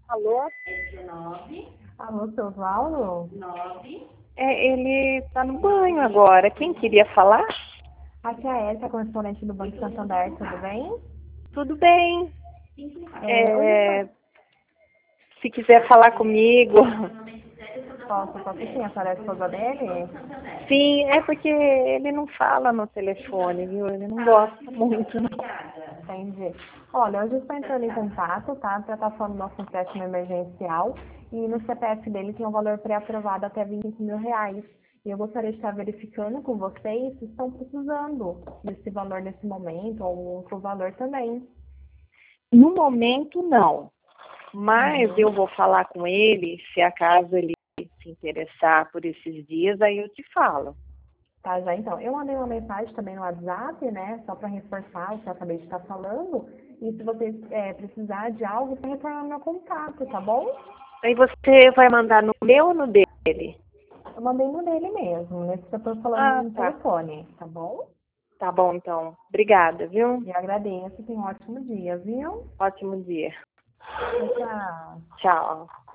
Alô? Alô, seu Osvaldo? Ele tá no banho agora. Quem queria falar? Aqui é a Érica, correspondente do Banco Santander, tudo bem? Tudo bem. Hoje Se quiser falar comigo. posso sim, a senhora é a esposa dele? Sim, é porque ele não fala no telefone, viu? Ele não gosta muito, não. Entendi. Olha, hoje eu estou entrando em contato, tá? Para estar falando do nosso empréstimo emergencial e no CPF dele tem um valor pré-aprovado até R$ 25.000. E eu gostaria de estar verificando com vocês se estão precisando desse valor nesse momento ou outro valor também. No momento, não. Mas eu Uhum. vou falar com ele, se acaso ele se interessar por esses dias, aí eu te falo. Tá, já então. Eu mandei uma mensagem também no WhatsApp, né? Só para reforçar o que eu acabei de estar falando. E se vocês precisar de algo, você retornar no meu contato, tá bom? Aí você vai mandar no meu ou no dele? Eu mandei no dele mesmo, nesse que eu tô falando Ah, no tá. telefone, tá bom? Tá bom, então. Obrigada, viu? E agradeço, tenha um ótimo dia, viu? Ótimo dia. Tchau, tchau. Tchau.